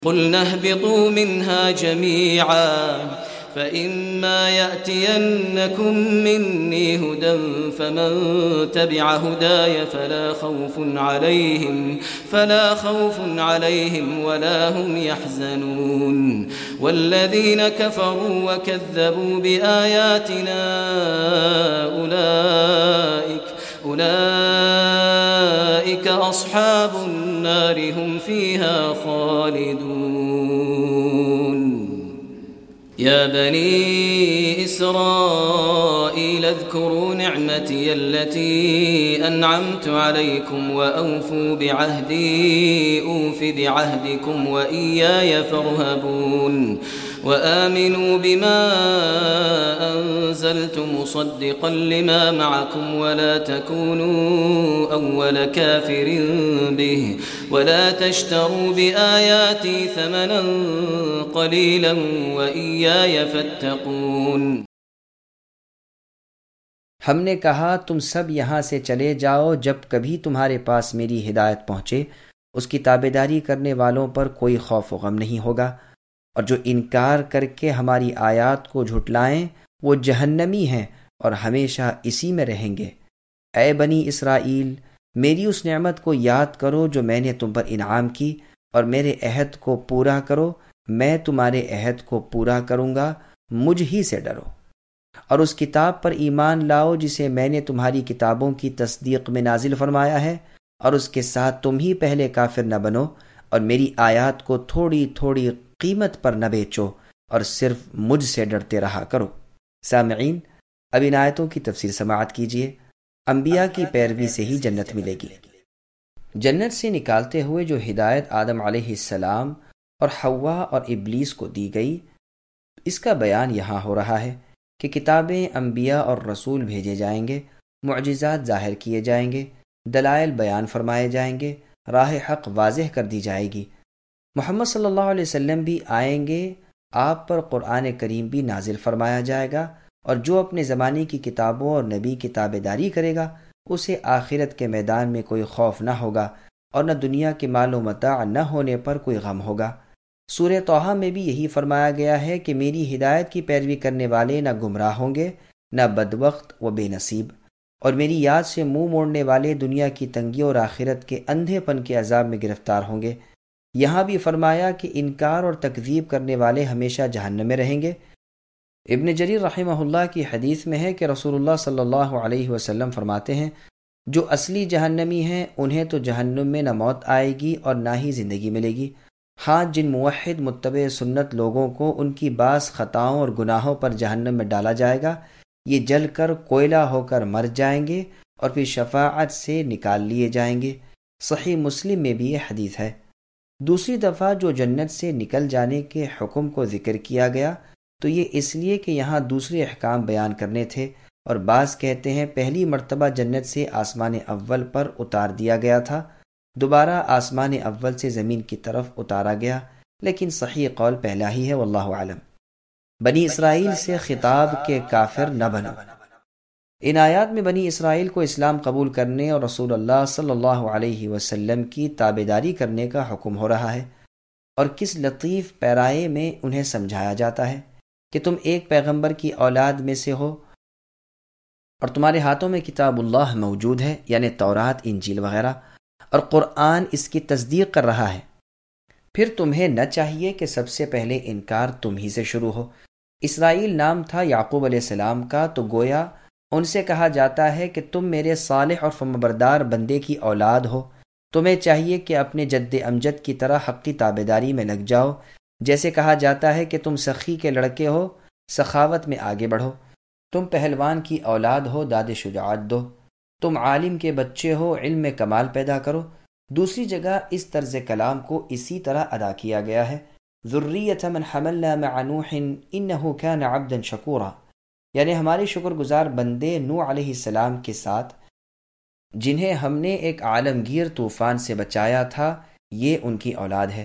قُلْنَا اهْبِطُوا مِنْهَا جَمِيعًا فَإِمَّا يَأْتِيَنَّكُم مِّنِّي هُدًى فَمَن تَبِعَ هُدَايَ فَلَا خَوْفٌ عَلَيْهِمْ وَلَا هُمْ يَحْزَنُونَ وَالَّذِينَ كَفَرُوا وَكَذَّبُوا بِآيَاتِنَا أولئك أصحاب النار هم فيها خالدون يا بني إسرائيل اذكروا نعمتي التي أنعمت عليكم وأوفوا بعهدي أوف بعهدكم وإياي فارهبون وآمنوا بما أنزلت مصدقا لما معكم ولا تكونوا أول كافر به ولا تشتروا بآياتي ثمنا قليلا وإياي فاتقون. ہم نے کہا تم سب یہاں سے چلے جاؤ، جب کبھی تمہارے پاس میری ہدایت پہنچے اس کی تابعداری کرنے والوں پر کوئی خوف و غم نہیں ہوگا، اور جو انکار کر کے ہماری آیات کو جھٹلائیں وہ جہنمی ہیں اور ہمیشہ اسی میں رہیں گے. اے بنی اسرائیل، میری اس نعمت کو یاد کرو جو میں نے تم پر انعام کی، اور میرے عہد کو پورا کرو، میں تمہارے عہد کو پورا کروں گا، مجھ ہی سے ڈرو. اور اس کتاب پر ایمان لاؤ جسے میں نے تمہاری کتابوں کی تصدیق میں نازل فرمایا ہے، اور اس کے ساتھ تم ہی پہلے کافر نہ بنو، اور میری آیات کو تھوڑی تھوڑی قیمت پر نہ بیچو، اور صرف مجھ سے ڈرتے رہا کرو. سامعین، اب ان آیتوں کی تفسیر سماعت کیجیے. انبیاء کی پیروی سے ہی جنت ملے گی. جنت سے نکالتے ہوئے جو ہدایت آدم علیہ السلام اور حوا اور ابلیس کو دی گئی، اس کا بیان یہاں ہو رہا ہے کہ کتابیں، انبیاء اور رسول بھیجے جائیں گے، معجزات ظاہر کیے جائیں گے، دلائل بیان فرمائے جائیں گے، راہ حق واضح کر دی جائے گی. محمد صلی اللہ علیہ وسلم بھی آئیں گے، آپ پر قرآن کریم بھی نازل فرمایا جائے گا، اور جو اپنے زمانے کی کتابوں اور نبی کی تابعداری کرے گا اسے آخرت کے میدان میں کوئی خوف نہ ہوگا، اور نہ دنیا کے مال و متاع نہ ہونے پر کوئی غم ہوگا. سورہ طٰہٰ میں بھی یہی فرمایا گیا ہے کہ میری ہدایت کی پیروی کرنے والے نہ گمراہ ہوں گے، نہ بدبخت و بے نصیب، اور میری یاد سے منہ موڑنے والے دنیا کی تنگی اور آخرت کے اندھے پن کے عذاب میں گرفتار ہوں گے. یہاں بھی فرمایا کہ انکار اور تکذیب کرنے والے ہمیشہ جہنم میں رہیں گے. ابن جریر رحمہ اللہ کی حدیث میں ہے کہ رسول اللہ صلی اللہ علیہ وسلم فرماتے ہیں، جو اصلی جہنمی ہیں انہیں تو جہنم میں نہ موت آئے گی اور نہ ہی زندگی ملے گی. ہاں، جن موحد متبع سنت لوگوں کو ان کی بعض خطاؤں اور گناہوں پر جہنم میں ڈالا جائے گا، یہ جل کر کوئلہ ہو کر مر جائیں گے اور پھر شفاعت سے نکال لیے جائیں گے. صحیح مسلم میں بھی یہ حدیث ہے. دوسری دفعہ جو جنت سے نکل جانے کے حکم کو ذکر کیا گیا تو یہ اس لیے کہ یہاں دوسرے احکام بیان کرنے تھے، اور بعض کہتے ہیں پہلی مرتبہ جنت سے آسمان اول پر اتار دیا گیا تھا، دوبارہ آسمان اول سے زمین کی طرف اتارا گیا، لیکن صحیح قول پہلا ہی ہے، واللہ اعلم. بنی اسرائیل سے خطاب کے کافر نہ بنو. ان آیات میں بنی اسرائیل کو اسلام قبول کرنے اور رسول اللہ صلی اللہ علیہ وسلم کی تابعداری کرنے کا حکم ہو رہا ہے، اور کس لطیف پیرائے میں انہیں سمجھایا جاتا ہے کہ تم ایک پیغمبر کی اولاد میں سے ہو اور تمہارے ہاتھوں میں کتاب اللہ موجود ہے، یعنی تورات، انجیل وغیرہ، اور قرآن اس کی تصدیق کر رہا ہے. پھر تمہیں نہ چاہیے کہ سب سے پہلے انکار تم ہی سے شروع ہو. اسرائیل نام تھا یعقوب علیہ السلام کا، تو گویا ان سے کہا جاتا ہے کہ تم میرے صالح اور فرمانبردار بندے کی اولاد ہو، تمہیں چاہیے کہ اپنے جد امجد کی طرح حق کی تابعداری میں لگ جاؤ. جیسے کہا جاتا ہے کہ تم سخی کے لڑکے ہو، سخاوت میں آگے بڑھو. تم پہلوان کی اولاد ہو، داد شجاعت دو. تم عالم کے بچے ہو، علم میں کمال پیدا کرو. دوسری جگہ اس طرز کلام کو اسی طرح ادا کیا گیا ہے، ذریۃ من حملنا مع نوح انہ کان عبدا شکورا، یعنی ہمارے شکر گزار بندے نوح علیہ السلام کے ساتھ جنہیں ہم نے ایک عالمگیر طوفان سے بچایا تھا، یہ ان کی اولاد ہے.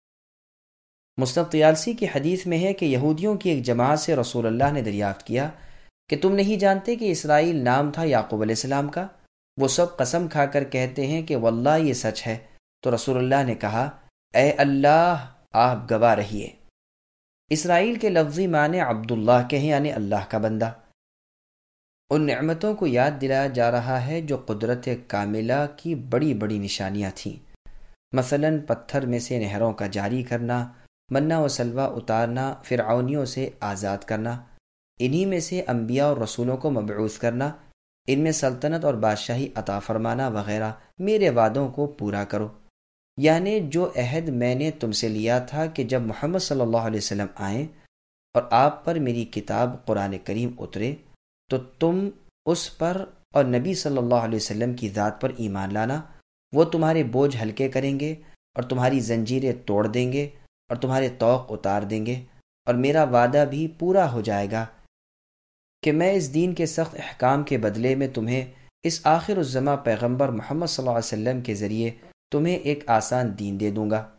مسند طیالسی کی حدیث میں ہے کہ یہودیوں کی ایک جماعت سے رسول اللہ نے دریافت کیا کہ تم نہیں جانتے کہ اسرائیل نام تھا یعقوب علیہ السلام کا؟ وہ سب قسم کھا کر کہتے ہیں کہ واللہ یہ سچ ہے. تو رسول اللہ نے کہا، اے اللہ، آپ گواہ رہیے۔ اسرائیل کے لفظی معنی عبداللہ کے ہیں، یعنی اللہ کا بندہ۔ ان نعمتوں کو یاد دلایا جا رہا ہے جو قدرت کاملہ کی بڑی بڑی نشانیاں تھیں، مثلاً پتھر میں سے نہروں کا جاری کرنا، منہ و سلوہ اتارنا، فرعونیوں سے آزاد کرنا، انہی میں سے انبیاء اور رسولوں کو مبعوث کرنا، ان میں سلطنت اور بادشاہی عطا فرمانا وغیرہ۔ میرے وعدوں کو پورا کرو، یعنی جو عہد میں نے تم سے لیا تھا کہ جب محمد صلی اللہ علیہ وسلم آئیں اور آپ پر میری کتاب قرآن کریم اترے تو تم اس پر اور نبی صلی اللہ علیہ وسلم کی ذات پر ایمان لانا۔ وہ تمہارے بوجھ ہلکے کریں گے اور تمہاری زنجیریں توڑ دیں گے اور تمہارے طوق اتار دیں گے، اور میرا وعدہ بھی پورا ہو جائے گا کہ میں اس دین کے سخت احکام کے بدلے میں تمہیں اس آخر الزماں پیغمبر محمد صلی اللہ علیہ وسلم کے ذریعے تمہیں ایک آسان دین دے دوں گا۔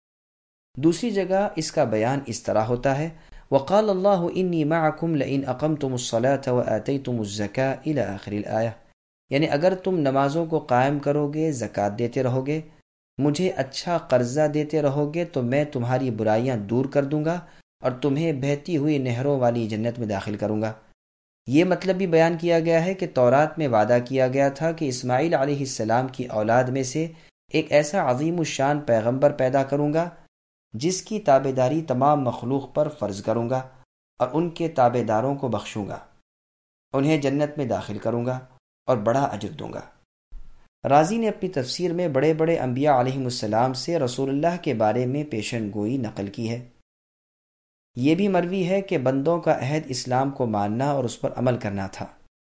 دوسری جگہ اس کا بیان اس طرح ہوتا ہے، وقال اللہ انی معکم لئن اقمتم الصلاة وآتیتم الزکاة الی آخر الآیہ، یعنی اگر تم نمازوں کو قائم کرو گے، زکوٰۃ دیتے رہو گے، مجھے اچھا قرضہ دیتے رہو گے تو میں تمہاری برائیاں دور کر دوں گا اور تمہیں بہتی ہوئی نہروں والی جنت میں داخل کروں گا۔ یہ مطلب بھی بیان کیا گیا ہے کہ تورات میں وعدہ کیا گیا تھا کہ اسماعیل علیہ السلام کی اولاد میں سے ایک ایسا عظیم الشان پیغمبر پیدا کروں گا جس کی تابع داری تمام مخلوق پر فرض کروں گا اور ان کے تابع داروں کو بخشوں گا، انہیں جنت میں داخل کروں گا اور بڑا اجر دوں گا۔ رازی نے اپنی تفسیر میں بڑے بڑے انبیاء علیہم السلام سے رسول اللہ کے بارے میں پیشن گوئی نقل کی ہے۔ یہ بھی مروی ہے کہ بندوں کا عہد اسلام کو ماننا اور اس پر عمل کرنا تھا،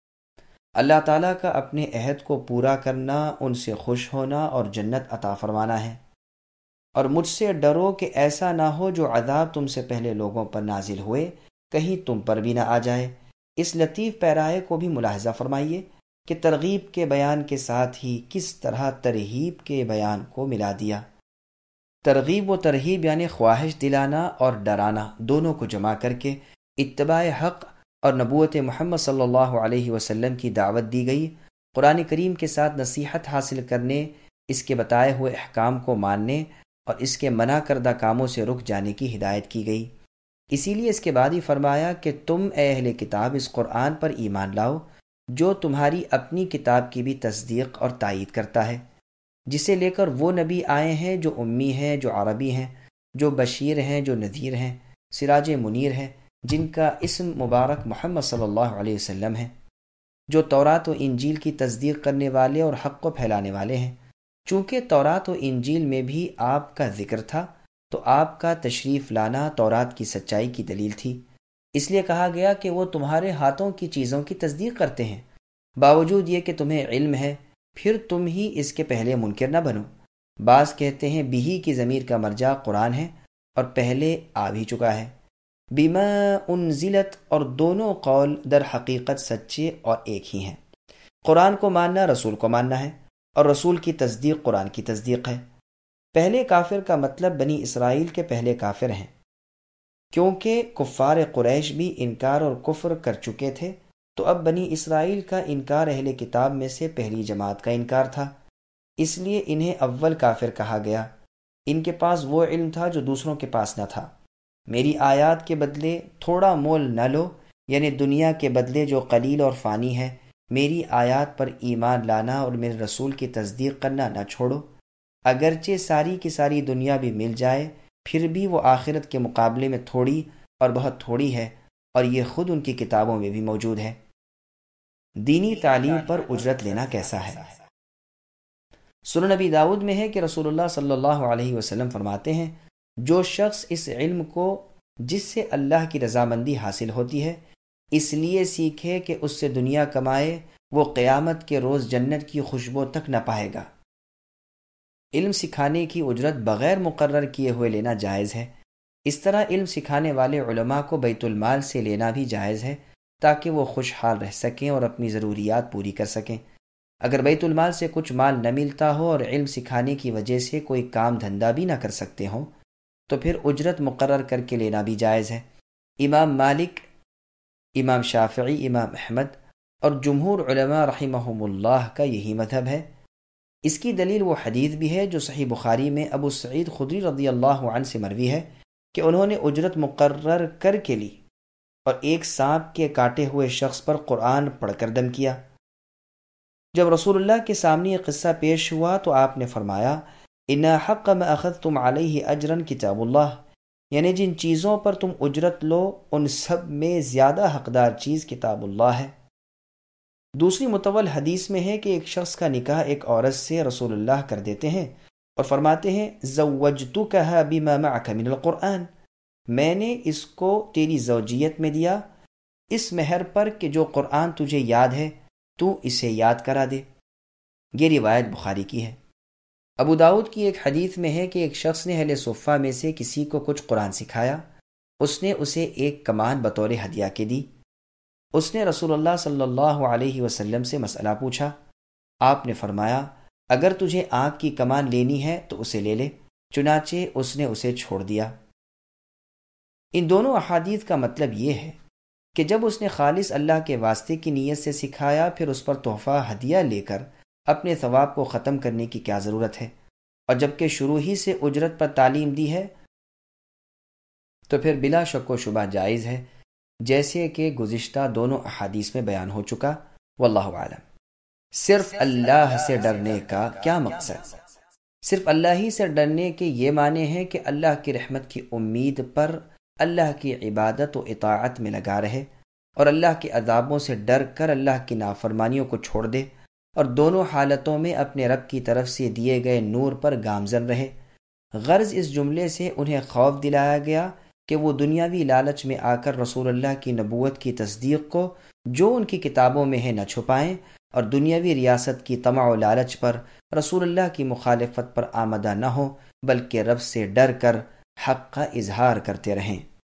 اللہ تعالیٰ کا اپنے عہد کو پورا کرنا، ان سے خوش ہونا اور جنت عطا فرمانا ہے۔ اور مجھ سے ڈرو کہ ایسا نہ ہو جو عذاب تم سے پہلے لوگوں پر نازل ہوئے کہیں تم پر بھی نہ آ جائے۔ اس لطیف پیرائے کو بھی ملاحظہ فرمائیے کہ ترغیب کے بیان کے ساتھ ہی کس طرح ترہیب کے بیان کو ملا دیا۔ ترغیب و ترہیب یعنی خواہش دلانا اور ڈرانا دونوں کو جمع کر کے اتباع حق اور نبوت محمد صلی اللہ علیہ وسلم کی دعوت دی گئی۔ قرآن کریم کے ساتھ نصیحت حاصل کرنے، اس کے بتائے ہوئے احکام کو ماننے اور اس کے منع کردہ کاموں سے رک جانے کی ہدایت کی گئی۔ اسی لیے اس کے بعد ہی فرمایا کہ تم اے اہل کتاب اس قرآن پر ایمان لاؤ جو تمہاری اپنی کتاب کی بھی تصدیق اور تائید کرتا ہے، جسے لے کر وہ نبی آئے ہیں جو امی ہیں، جو عربی ہیں، جو بشیر ہیں، جو نذیر ہیں، سراج منیر ہیں، جن کا اسم مبارک محمد صلی اللہ علیہ وسلم ہے، جو تورات و انجیل کی تصدیق کرنے والے اور حق کو پھیلانے والے ہیں۔ چونکہ تورات و انجیل میں بھی آپ کا ذکر تھا تو آپ کا تشریف لانا تورات کی سچائی کی دلیل تھی، اس لیے کہا گیا کہ وہ تمہارے ہاتھوں کی چیزوں کی تصدیق کرتے ہیں، باوجود یہ کہ تمہیں علم ہے، پھر تم ہی اس کے پہلے منکر نہ بنو۔ بعض کہتے ہیں بیہی کی ضمیر کا مرجع قرآن ہے اور پہلے آ بھی چکا ہے، بما انزلت، اور دونوں قول در حقیقت سچے اور ایک ہی ہیں۔ قرآن کو ماننا رسول کو ماننا ہے اور رسول کی تصدیق قرآن کی تصدیق ہے۔ پہلے کافر کا مطلب بنی اسرائیل کے پہلے کافر ہیں، کیونکہ کفار قریش بھی انکار اور کفر کر چکے تھے، تو اب بنی اسرائیل کا انکار اہل کتاب میں سے پہلی جماعت کا انکار تھا، اس لیے انہیں اول کافر کہا گیا۔ ان کے پاس وہ علم تھا جو دوسروں کے پاس نہ تھا۔ میری آیات کے بدلے تھوڑا مول نہ لو، یعنی دنیا کے بدلے جو قلیل اور فانی ہے، میری آیات پر ایمان لانا اور میرے رسول کی تصدیق کرنا نہ چھوڑو۔ اگرچہ ساری کی ساری دنیا بھی مل جائے پھر بھی وہ آخرت کے مقابلے میں تھوڑی اور بہت تھوڑی ہے، اور یہ خود ان کی کتابوں میں بھی موجود ہے۔ دینی تعلیم پر اجرت لینا کیسا ہے؟ سنن نبی داؤد میں ہے کہ رسول اللہ صلی اللہ علیہ وسلم فرماتے ہیں، جو شخص اس علم کو جس سے اللہ کی رضامندی حاصل ہوتی ہے اس لیے سیکھے کہ اس سے دنیا کمائے، وہ قیامت کے روز جنت کی خوشبو تک نہ پائے گا۔ علم سکھانے کی اجرت بغیر مقرر کیے ہوئے لینا جائز ہے۔ اس طرح علم سکھانے والے علماء کو بیت المال سے لینا بھی جائز ہے تاکہ وہ خوشحال رہ سکیں اور اپنی ضروریات پوری کر سکیں۔ اگر بیت المال سے کچھ مال نہ ملتا ہو اور علم سکھانے کی وجہ سے کوئی کام دھندا بھی نہ کر سکتے ہوں تو پھر اجرت مقرر کر کے لینا بھی جائز ہے۔ امام مالک، امام شافعی، امام احمد اور جمہور علماء رحمہم اللہ کا یہی مذہب ہے۔ اس کی دلیل وہ حدیث بھی ہے جو صحیح بخاری میں ابو سعید خدری رضی اللہ عنہ سے مروی ہے کہ انہوں نے اجرت مقرر کر کے لی اور ایک سانپ کے کاٹے ہوئے شخص پر قرآن پڑھ کر دم کیا۔ جب رسول اللہ کے سامنے یہ قصہ پیش ہوا تو آپ نے فرمایا ان حق ما اخذتم علیہ اجرا کتاب اللہ، یعنی جن چیزوں پر تم اجرت لو ان سب میں زیادہ حقدار چیز کتاب اللہ ہے۔ دوسری متول حدیث میں ہے کہ ایک شخص کا نکاح ایک عورت سے رسول اللہ کر دیتے ہیں اور فرماتے ہیں زوجتکھا بما معک من القرآن، میں نے اس کو تیری زوجیت میں دیا اس مہر پر کہ جو قرآن تجھے یاد ہے تو اسے یاد کرا دے۔ یہ روایت بخاری کی ہے۔ ابو داؤد کی ایک حدیث میں ہے کہ ایک شخص نے اہل صفہ میں سے کسی کو کچھ قرآن سکھایا، اس نے اسے ایک کمان بطور ہدیہ کے دی۔ اس نے رسول اللہ صلی اللہ علیہ وسلم سے مسئلہ پوچھا، آپ نے فرمایا اگر تجھے آگ کی کمان لینی ہے تو اسے لے لے، چنانچہ اس نے اسے چھوڑ دیا۔ ان دونوں احادیث کا مطلب یہ ہے کہ جب اس نے خالص اللہ کے واسطے کی نیت سے سکھایا پھر اس پر تحفہ ہدیہ لے کر اپنے ثواب کو ختم کرنے کی کیا ضرورت ہے، اور جبکہ شروع ہی سے اجرت پر تعلیم دی ہے تو پھر بلا شک و شبہ جائز ہے، جیسے کہ گزشتہ دونوں احادیث میں بیان ہو چکا۔ واللہ اعلم۔ صرف اللہ سے ڈرنے کا کیا مقصد؟ صرف اللہ ہی سے ڈرنے کے یہ معنی ہے کہ اللہ کی رحمت کی امید پر اللہ کی عبادت و اطاعت میں لگا رہے اور اللہ کے عذابوں سے ڈر کر اللہ کی نافرمانیوں کو چھوڑ دے، اور دونوں حالتوں میں اپنے رب کی طرف سے دیے گئے نور پر گامزن رہے۔ غرض اس جملے سے انہیں خوف دلایا گیا کہ وہ دنیاوی لالچ میں آ کر رسول اللہ کی نبوت کی تصدیق کو جو ان کی کتابوں میں ہے نہ چھپائیں، اور دنیاوی ریاست کی طمع و لالچ پر رسول اللہ کی مخالفت پر آمدہ نہ ہو، بلکہ رب سے ڈر کر حق کا اظہار کرتے رہیں۔